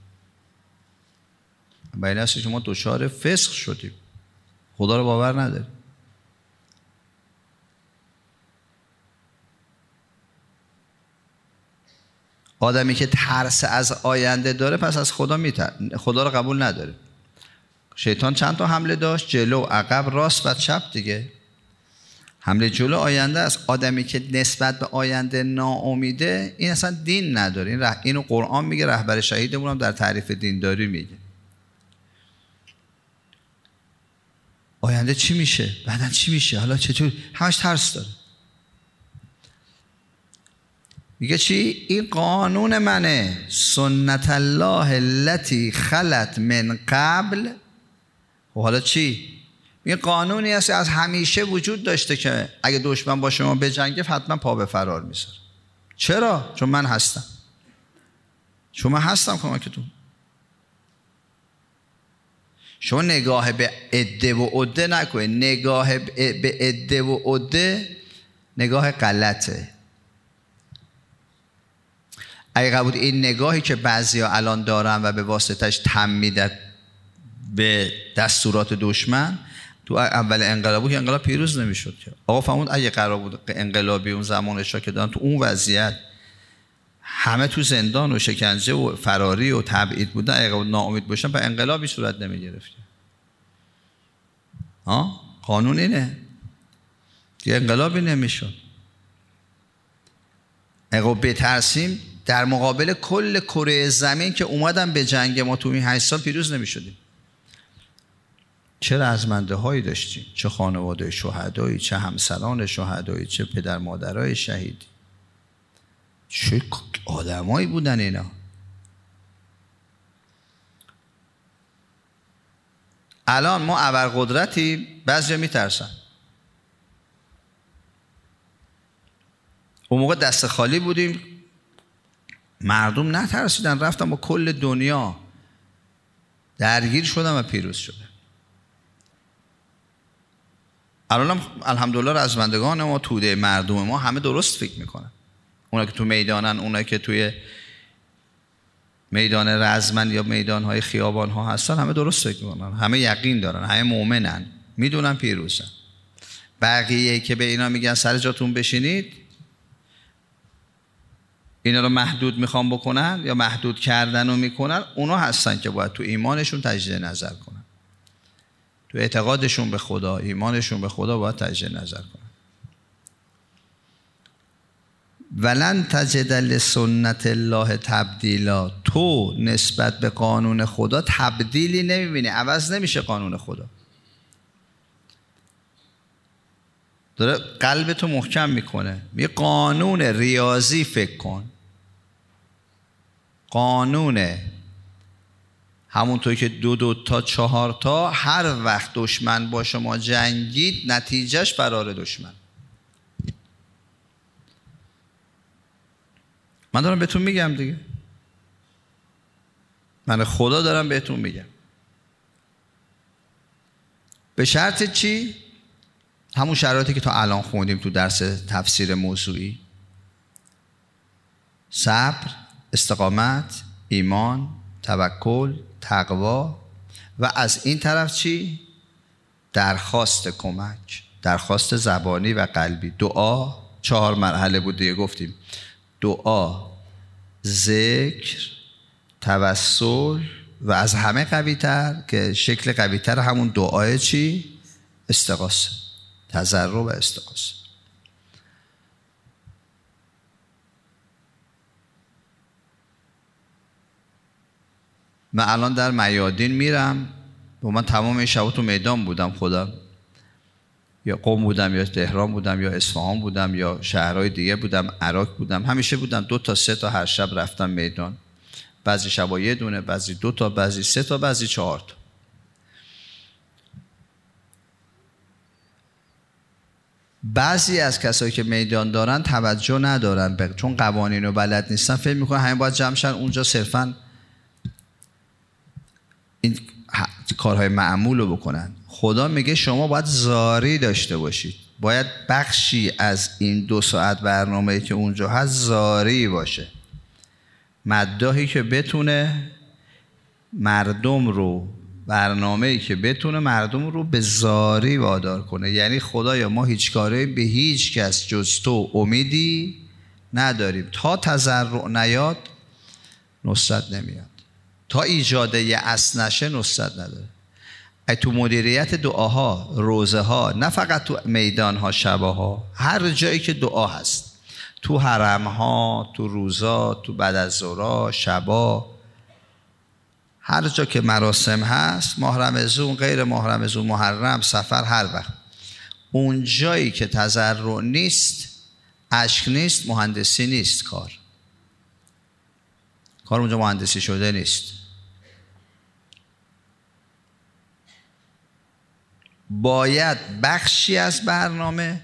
بین است که ما دچار فسق شدیم، خدا رو باور نداریم. آدمی که ترس از آینده داره پس از خدا رو قبول نداره. شیطان چند تا حمله داشت؟ جلو، عقب، راست و چپ دیگه. حمله جلو آینده است. آدمی که نسبت به آینده ناامیده این اصلا دین نداره. اینو قرآن میگه، رهبر شهیدمون هم در تعریف دینداری میگه. آینده چی میشه؟ بعدن چی میشه؟ حالا چطور؟ همش ترس داره. میگه چی؟ این قانون منه، سنت الله التي خلت من قبل. و حالا چی؟ این قانونی است از همیشه وجود داشته که اگه دشمن با شما بجنگه حتما پا به فرار میذاره. چرا؟ چون من هستم. چون من هستم کمکتون. شما نگاه به عده و عده نکنید. نگاه به عده و عده نگاه غلطه. اگه قبول این نگاهی که بعضیا الان دارن و به واسطش تم میدن به دستورات دشمن، تو اول انقلاب بود که انقلاب پیروز نمیشد که. آقا فهمون اگه قرار بود انقلابی اون زمان اشاره که دارن تو اون وضعیت همه تو زندان و شکنجه و فراری و تبعید بودن، اگه ناامید باشن به انقلابی صورت نمیگرفت. قانون اینه که انقلابی نمیشد. اگه بترسیم در مقابل کل کره زمین که اومدن به جنگ ما تو این 8 سال پیروز نمیشدیم. چه رزمنده هایی داشتیم، چه خانواده شهدایی، چه همسران شهدایی، چه پدر مادرای شهید، چه آدمایی بودن اینا. الان ما ابرقدرتی، بعضیا میترسن. اون موقع دست خالی بودیم، مردم نترسیدن، رفتن با کل دنیا درگیر شدن و پیروز شدن. الان هم الحمدلله رزمندگان ما، توده مردم ما همه درست فکر میکنن. اونا که تو میدانن، اونا که توی میدان رزمند یا میدانهای خیابان ها هستن همه درست فکر میکنن، همه یقین دارن، همه مؤمنن، میدونن پیروزن. بقیه که به اینا میگن سر جاتون بشینید، اینا رو محدود میخوان بکنن یا محدود کردن رو میکنن، اونا هستن که باید تو ایمانشون تجدید نظر کنن، تو اعتقادشون به خدا، ایمانشون به خدا باید تجدید نظر کنن. ولن تجد لسنت الله تبدیلا. تو نسبت به قانون خدا تبدیلی نمیبینی، عوض نمیشه قانون خدا. داره قلبتو محکم میکنه. یه قانون ریاضی فکر کن، قانون همونطوری که 2 تا 4 تا هر وقت دشمن با شما جنگید نتیجهش فرار دشمن. من دارم بهتون میگم دیگه، من خدا دارم بهتون میگم. به شرط چی؟ همون شرایطی که تا الان خوندیم تو درس تفسیر موضوعی: صبر، استقامت، ایمان، توکل، تقوا و از این طرف چی؟ درخواست کمک، درخواست زبانی و قلبی. دعا 4 مرحله بود دیگه گفتیم: دعا، ذکر، توسل و از همه قوی‌تر که شکل قوی‌تر همون دعای چی؟ استغاثه، تضرع و استغاثه. من الان در میادین میرم و من تمام این شبا تو میدان بودم، خودم یا قم بودم یا تهران بودم یا اصفهان بودم یا شهرهای دیگه بودم، عراق بودم، همیشه بودم 2 تا 3 تا هر شب رفتم میدان. بعضی شبا 1 دونه، بعضی 2 تا، بعضی 3 تا، بعضی 4 تا. بعضی از کسایی که میدان دارن توجه ندارن، چون قوانین رو بلد نیستن، فکر میکنن همین باید جمع شن اونجا صرفا این کارهای معمول رو بکنن. خدا میگه شما باید زاری داشته باشید، باید بخشی از این 2 ساعت برنامه‌ای که اونجا هست زاری باشه، مداحی که بتونه مردم رو، برنامه‌ای که بتونه مردم رو به زاری وادار کنه. یعنی خدایا ما هیچ کاری به هیچ کس جز تو امیدی نداریم، تا تضرع نیاد نصرت نمیاد، تا ایجاد یأس نشه نصرت نداره. تو مدیریت دعاها، روزه ها، نه فقط تو میدان ها، شبه ها، هر جایی که دعا هست، تو حرم ها، تو روزا، تو بعد از ظهرها، شبا، هر جا که مراسم هست، ماه رمضان، غیر ماه رمضان، محرم، سفر، هر وقت، اون جایی که تضرع نیست، اشک نیست، مهندسی نیست، کار اونجا مهندسی شده نیست. باید بخشی از برنامه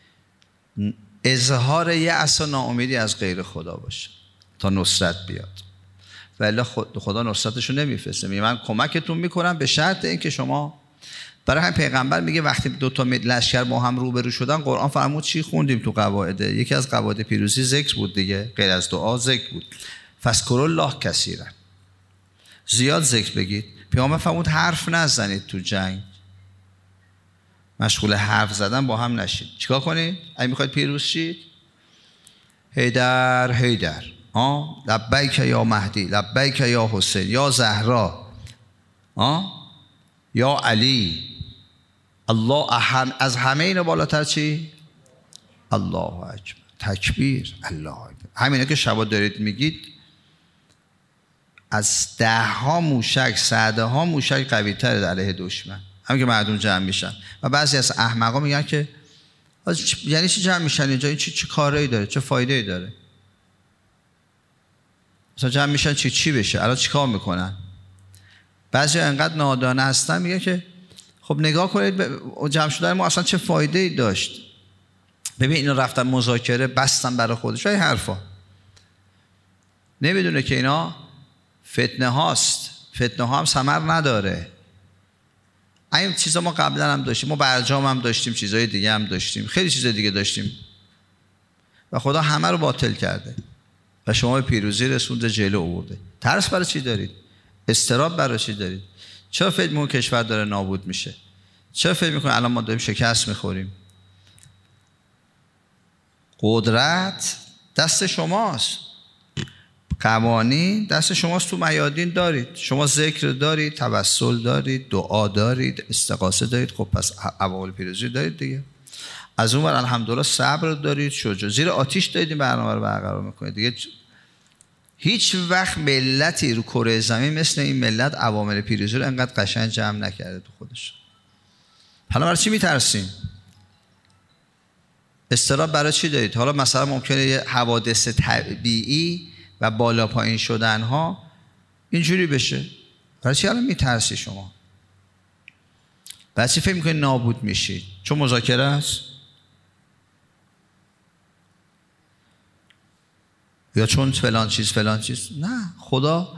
اظهار یأس و ناامیدی از غیر خدا باشه تا نصرت بیاد، ولی خدا نصرتشو نمیفرسته. میگه من کمکتون میکنم به شرط اینکه شما. برای همین پیغمبر میگه وقتی 2 تا لشکر با هم روبرو شدن، قرآن فرمود چی خوندیم تو قواعد؟ یکی از قواعد پیروزی ذکر بود دیگه، غیر از دعا ذکر بود. فاذکروا الله کثیرا، زیاد ذکر بگید. پیغمبر فرمود حرف نزنید تو جنگ، مشغول حرف زدن با هم نشید. چیکار کنید اگه میخواید پیروز شید؟ حیدر حیدر، لبیک یا مهدی، لبیک یا حسین، یا زهرا، یا علی، الله احد. از همه اینا بالاتر چی؟ الله اکبر، تکبیر، الله اکبر. همینه که شبا دارید میگید، از 10 موشک 100 موشک قوی تره علیه دشمن. همین که مردم جمع میشن و بعضی از احمقا میگن که یعنی چی جمع میشن اینجا، این چه کاری داره، چه فایده ای داره؟ مثلا جمع میشن چی بشه، الان چیکار میکنن؟ بعضی انقدر نادانه هستن میگن که خب نگاه کنید جمع شدن ما اصلا چه فایده ای داشت. ببین اینا رفتن مذاکره، بستن برای خودش این حرفا. نمیدونه که اینا فتنه هاست، فتنه ها هم ثمر نداره. این چیزا ما قبلا هم داشتیم، ما برجام هم داشتیم، چیزای دیگه هم داشتیم، خیلی چیزای دیگه داشتیم و خدا همه رو باطل کرده و شما به پیروزی رسونده، جلو آورده. ترس برای چی دارید؟ استراب برای چی دارید؟ چرا فکر می‌کنید کشور داره نابود میشه؟ چرا فکر می‌کنید الان ما داریم شکست می‌خوریم؟ قدرت دست شماست، قوانین دست شماست، تو میادین دارید، شما ذکر دارید، توسل دارید، دعا دارید، استغاثه دارید، خب پس عوامل پیروزی دارید دیگه. از اون ور الحمدلله صبر دارید، شجاع، زیر آتش دارید این برنامه رو برقرار میکنید دیگه. هیچ وقت ملتی رو کره زمین مثل این ملت عوامل پیروزی رو انقدر قشنگ جمع نکرده تو خودش. حالا برای چی میترسیم؟ استراب برای چی دارید؟ حالا مثلا ممکنه یه حوادث طبیعی و بالا پایین شدن ها اینجوری بشه، برای چی الان میترسی شما؟ برای چی فکر میکنید نابود میشید؟ چون مذاکره است؟ یا چون فلان چیز؟ نه، خدا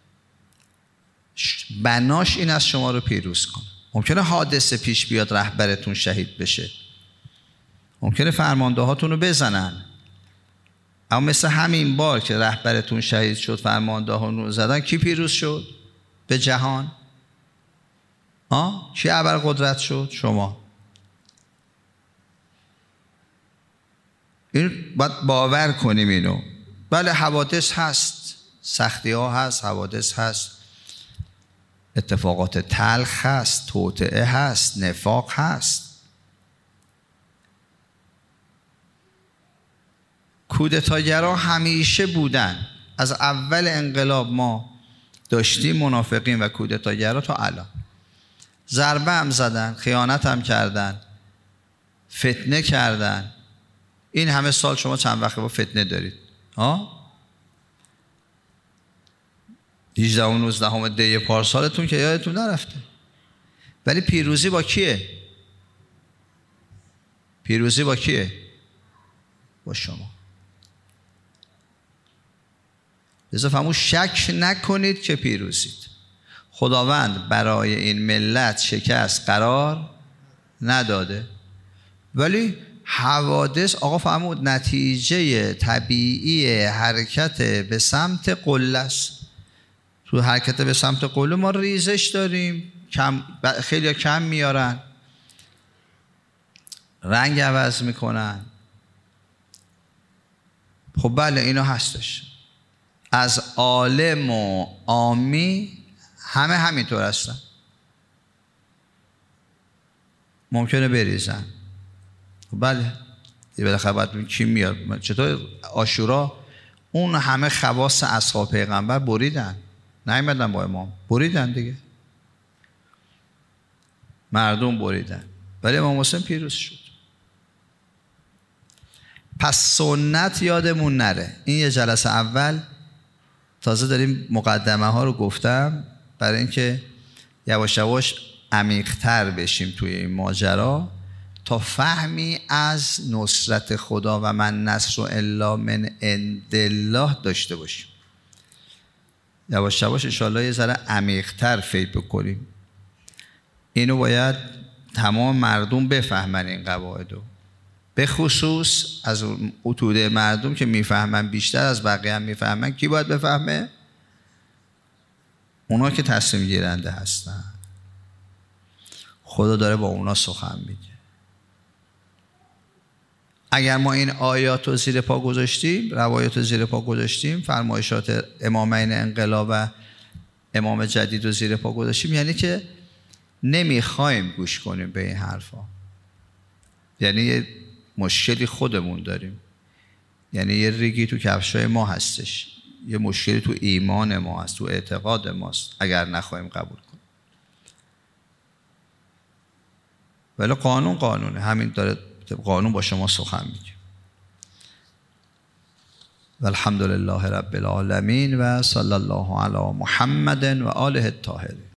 بناش این از شما رو پیروز کنه. ممکنه حادثه پیش بیاد، رهبرتون شهید بشه، ممکنه فرمانده هاتون رو بزنن، اما مثل همین بار که رهبرتون شهید شد، فرمانده ها رو زدن، کی پیروز شد به جهان؟ کی ابرقدرت شد؟ شما. این باید باور کنیم اینو. بله حوادث هست، سختی ها هست، حوادث هست، اتفاقات تلخ هست، توطئه هست، نفاق هست، کودتاگرها همیشه بودن. از اول انقلاب ما داشتیم منافقین و کودتاگرها تا الان. ضربه هم زدن، خیانت هم کردن، فتنه کردن. این همه سال شما چند وقت با فتنه دارید؟ 18 و 19 دی پارسالتون که یادتون نرفته. ولی پیروزی با کیه؟ پیروزی با کیه؟ با شما. لذا فرمود شک نکنید که پیروزید. خداوند برای این ملت شکست قرار نداده، ولی حوادث آقا فرمود نتیجه طبیعی حرکت به سمت قله است. تو حرکت به سمت قله ما ریزش داریم، خیلی کم میارن، رنگ عوض میکنن. خب بله اینا هستش. از عالم و عامی همه همینطور هستن. ممکنه بریزن. بله یه بالاخره باید کی میاد. چطور عاشورا اون همه خواص اصحاب پیغمبر بریدن، نیومدن با امام، بریدن دیگه، مردم بریدن، ولی امام حسین پیروز شد. پس سنت یادمون نره. این یه جلسه اول تازه داریم مقدمه ها رو گفتم برای اینکه یواش یواش عمیق‌تر بشیم توی این ماجرا تا فهمی از نصرت خدا و من نصر الا من عند الله داشته باشیم. یواش یواش انشاءالله یه ذره عمیق‌تر فکر بکنیم. اینو باید تمام مردم بفهمن این قواعدو، به خصوص از توده مردم که میفهمن بیشتر از بقیه هم میفهمن. کی باید بفهمه؟ اونا که تصمیم گیرنده هستن. خدا داره با اونا سخن میگه. اگر ما این آیات رو زیر پا گذاشتیم، روایات رو زیر پا گذاشتیم، فرمایشات امامین انقلاب و امام جدید رو زیر پا گذاشتیم، یعنی که نمیخوایم گوش کنیم به این حرفا. یعنی یه مشکلی خودمون داریم، یعنی یه ریگی تو کفشای ما هستش، یه مشکلی تو ایمان ما هست، تو اعتقاد ماست اگر نخواهیم قبول کنیم. ولی قانون قانونه، همین داره قانون با شما سخن میگه. و الحمدلله رب العالمین و صلی الله علی محمد و آله الطاهرین.